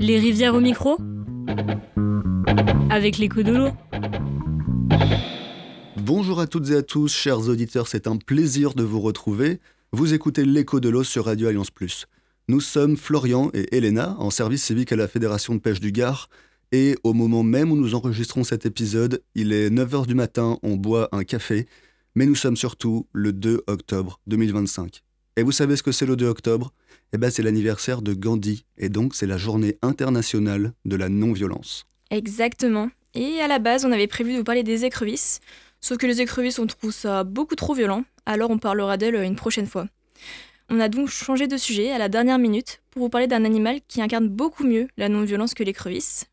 Les rivières au micro, avec l'écho de l'eau. Bonjour à toutes et à tous, chers auditeurs, c'est un plaisir de vous retrouver. Vous écoutez l'écho de l'eau sur Radio Alliance Plus. Nous sommes Florian et Elena, en service civique à la Fédération de pêche du Gard. Et au moment même où nous enregistrons cet épisode, il est 9h du matin, on boit un café. Mais nous sommes surtout le 2 octobre 2025. Et vous savez ce que c'est le 2 octobre ? C'est l'anniversaire de Gandhi, et donc c'est la journée internationale de la non-violence. Exactement. Et à la base, on avait prévu de vous parler des écrevisses. Sauf que les écrevisses, on trouve ça beaucoup trop violent, alors on parlera d'elles une prochaine fois. On a donc changé de sujet à la dernière minute pour vous parler d'un animal qui incarne beaucoup mieux la non-violence que l'écrevisse.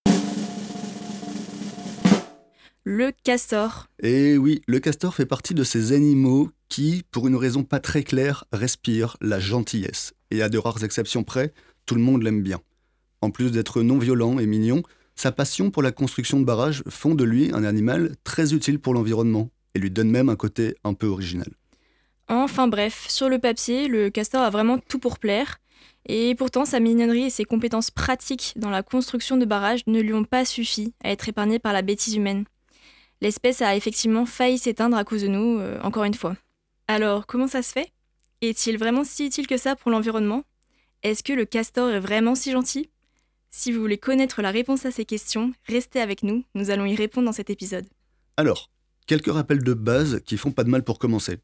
Le castor. Et oui, le castor fait partie de ces animaux qui, pour une raison pas très claire, respirent la gentillesse. Et à de rares exceptions près, tout le monde l'aime bien. En plus d'être non-violent et mignon, sa passion pour la construction de barrages font de lui un animal très utile pour l'environnement et lui donne même un côté un peu original. Enfin bref, sur le papier, le castor a vraiment tout pour plaire. Et pourtant, sa mignonnerie et ses compétences pratiques dans la construction de barrages ne lui ont pas suffi à être épargné par la bêtise humaine. L'espèce a effectivement failli s'éteindre à cause de nous, encore une fois. Alors, comment ça se fait ? Est-il vraiment si utile que ça pour l'environnement ? Est-ce que le castor est vraiment si gentil ? Si vous voulez connaître la réponse à ces questions, restez avec nous, nous allons y répondre dans cet épisode. Alors, quelques rappels de base qui font pas de mal pour commencer.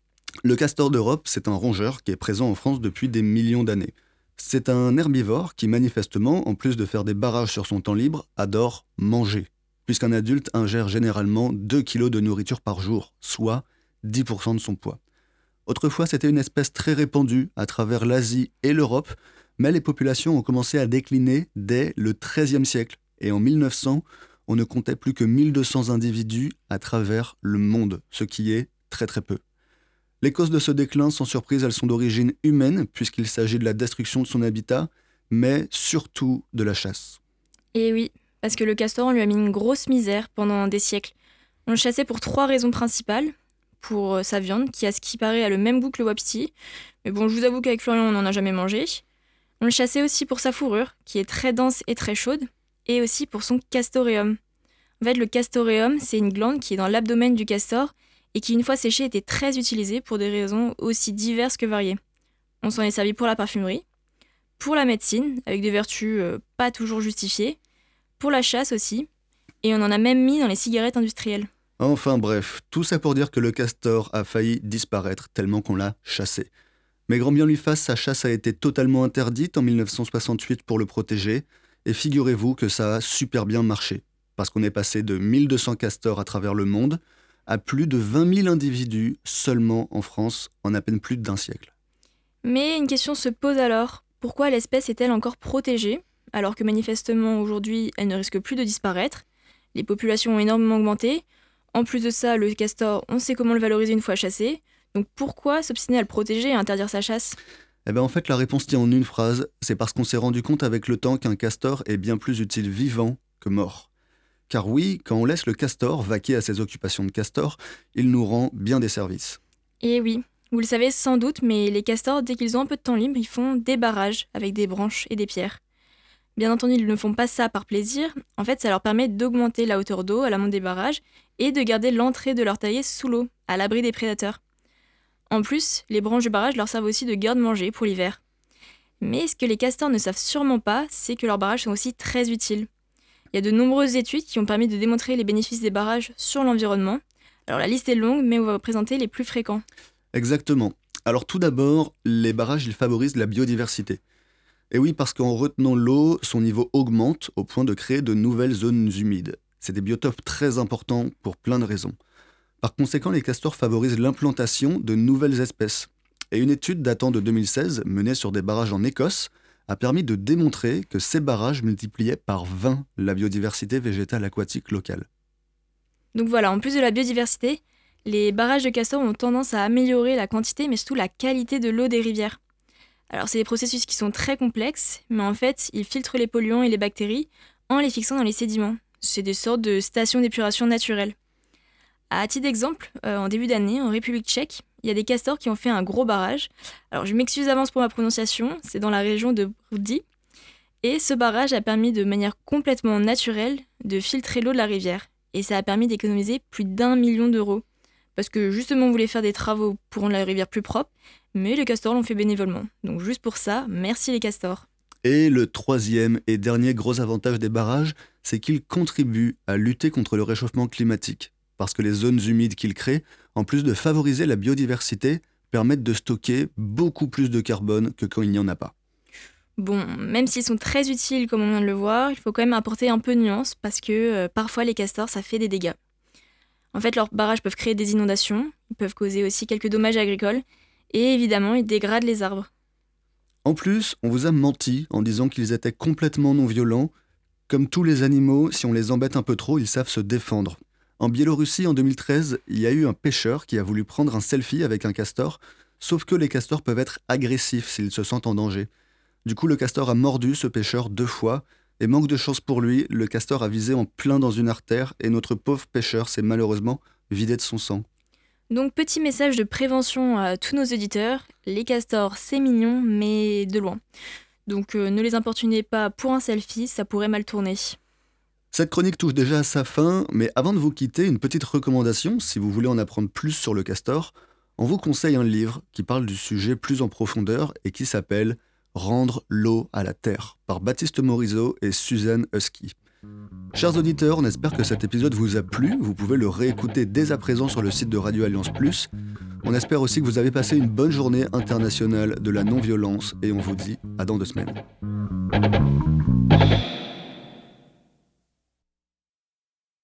Le castor d'Europe, c'est un rongeur qui est présent en France depuis des millions d'années. C'est un herbivore qui manifestement, en plus de faire des barrages sur son temps libre, adore manger, puisqu'un adulte ingère généralement 2 kg de nourriture par jour, soit 10% de son poids. Autrefois, c'était une espèce très répandue à travers l'Asie et l'Europe, mais les populations ont commencé à décliner dès le XIIIe siècle. Et en 1900, on ne comptait plus que 1200 individus à travers le monde, ce qui est très très peu. Les causes de ce déclin, sans surprise, elles sont d'origine humaine, puisqu'il s'agit de la destruction de son habitat, mais surtout de la chasse. Et oui, parce que le castor, on lui a mis une grosse misère pendant des siècles. On le chassait pour 3 raisons principales. Pour sa viande, qui à ce qui paraît a le même goût que le wapiti. Mais bon, je vous avoue qu'avec Florian, on n'en a jamais mangé. On le chassait aussi pour sa fourrure, qui est très dense et très chaude, et aussi pour son castoreum. En fait, le castoreum, c'est une glande qui est dans l'abdomen du castor, et qui, une fois séchée, était très utilisée pour des raisons aussi diverses que variées. On s'en est servi pour la parfumerie, pour la médecine, avec des vertus pas toujours justifiées, pour la chasse aussi, et on en a même mis dans les cigarettes industrielles. Enfin bref, tout ça pour dire que le castor a failli disparaître tellement qu'on l'a chassé. Mais grand bien lui fasse, sa chasse a été totalement interdite en 1968 pour le protéger, et figurez-vous que ça a super bien marché, parce qu'on est passé de 1200 castors à travers le monde à plus de 20 000 individus seulement en France en à peine plus d'un siècle. Mais une question se pose alors, pourquoi l'espèce est-elle encore protégée, alors que manifestement aujourd'hui elle ne risque plus de disparaître ? Les populations ont énormément augmenté. En plus de ça, le castor, on sait comment le valoriser une fois chassé. Donc pourquoi s'obstiner à le protéger et à interdire sa chasse ? En fait, la réponse tient en une phrase, c'est parce qu'on s'est rendu compte avec le temps qu'un castor est bien plus utile vivant que mort. Car oui, quand on laisse le castor vaquer à ses occupations de castor, il nous rend bien des services. Et oui, vous le savez sans doute, mais les castors, dès qu'ils ont un peu de temps libre, ils font des barrages avec des branches et des pierres. Bien entendu, ils ne font pas ça par plaisir. En fait, ça leur permet d'augmenter la hauteur d'eau à l'amont des barrages et de garder l'entrée de leur terrier sous l'eau, à l'abri des prédateurs. En plus, les branches du barrage leur servent aussi de garde-manger pour l'hiver. Mais ce que les castors ne savent sûrement pas, c'est que leurs barrages sont aussi très utiles. Il y a de nombreuses études qui ont permis de démontrer les bénéfices des barrages sur l'environnement. Alors la liste est longue, mais on va vous présenter les plus fréquents. Exactement. Alors tout d'abord, les barrages, ils favorisent la biodiversité. Et oui, parce qu'en retenant l'eau, son niveau augmente au point de créer de nouvelles zones humides. C'est des biotopes très importants pour plein de raisons. Par conséquent, les castors favorisent l'implantation de nouvelles espèces. Et une étude datant de 2016, menée sur des barrages en Écosse, a permis de démontrer que ces barrages multipliaient par 20 la biodiversité végétale aquatique locale. Donc voilà, en plus de la biodiversité, les barrages de castors ont tendance à améliorer la quantité, mais surtout la qualité de l'eau des rivières. Alors c'est des processus qui sont très complexes, mais en fait, ils filtrent les polluants et les bactéries en les fixant dans les sédiments. C'est des sortes de stations d'épuration naturelles. À titre d'exemple, en début d'année, en République tchèque, il y a des castors qui ont fait un gros barrage. Alors je m'excuse d'avance pour ma prononciation, c'est dans la région de Brdy. Et ce barrage a permis de manière complètement naturelle de filtrer l'eau de la rivière. Et ça a permis d'économiser plus d'1 million d'euros. Parce que justement on voulait faire des travaux pour rendre la rivière plus propre, mais les castors l'ont fait bénévolement. Donc juste pour ça, merci les castors. Et le troisième et dernier gros avantage des barrages, c'est qu'ils contribuent à lutter contre le réchauffement climatique. Parce que les zones humides qu'ils créent, en plus de favoriser la biodiversité, permettent de stocker beaucoup plus de carbone que quand il n'y en a pas. Bon, même s'ils sont très utiles comme on vient de le voir, il faut quand même apporter un peu de nuance parce que parfois les castors ça fait des dégâts. En fait, leurs barrages peuvent créer des inondations, ils peuvent causer aussi quelques dommages agricoles et évidemment ils dégradent les arbres. En plus, on vous a menti en disant qu'ils étaient complètement non violents. Comme tous les animaux, si on les embête un peu trop, ils savent se défendre. En Biélorussie, en 2013, il y a eu un pêcheur qui a voulu prendre un selfie avec un castor, sauf que les castors peuvent être agressifs s'ils se sentent en danger. Du coup, le castor a mordu ce pêcheur 2 fois, et manque de chance pour lui, le castor a visé en plein dans une artère, et notre pauvre pêcheur s'est malheureusement vidé de son sang. Donc petit message de prévention à tous nos auditeurs, les castors c'est mignon mais de loin. Donc ne les importunez pas pour un selfie, ça pourrait mal tourner. Cette chronique touche déjà à sa fin, mais avant de vous quitter, une petite recommandation, si vous voulez en apprendre plus sur le castor, on vous conseille un livre qui parle du sujet plus en profondeur et qui s'appelle Rendre l'eau à la terre par Baptiste Morisot et Suzanne Husky. Chers auditeurs, on espère que cet épisode vous a plu. Vous pouvez le réécouter dès à présent sur le site de Radio Alliance Plus. On espère aussi que vous avez passé une bonne journée internationale de la non-violence et on vous dit à dans 2 semaines.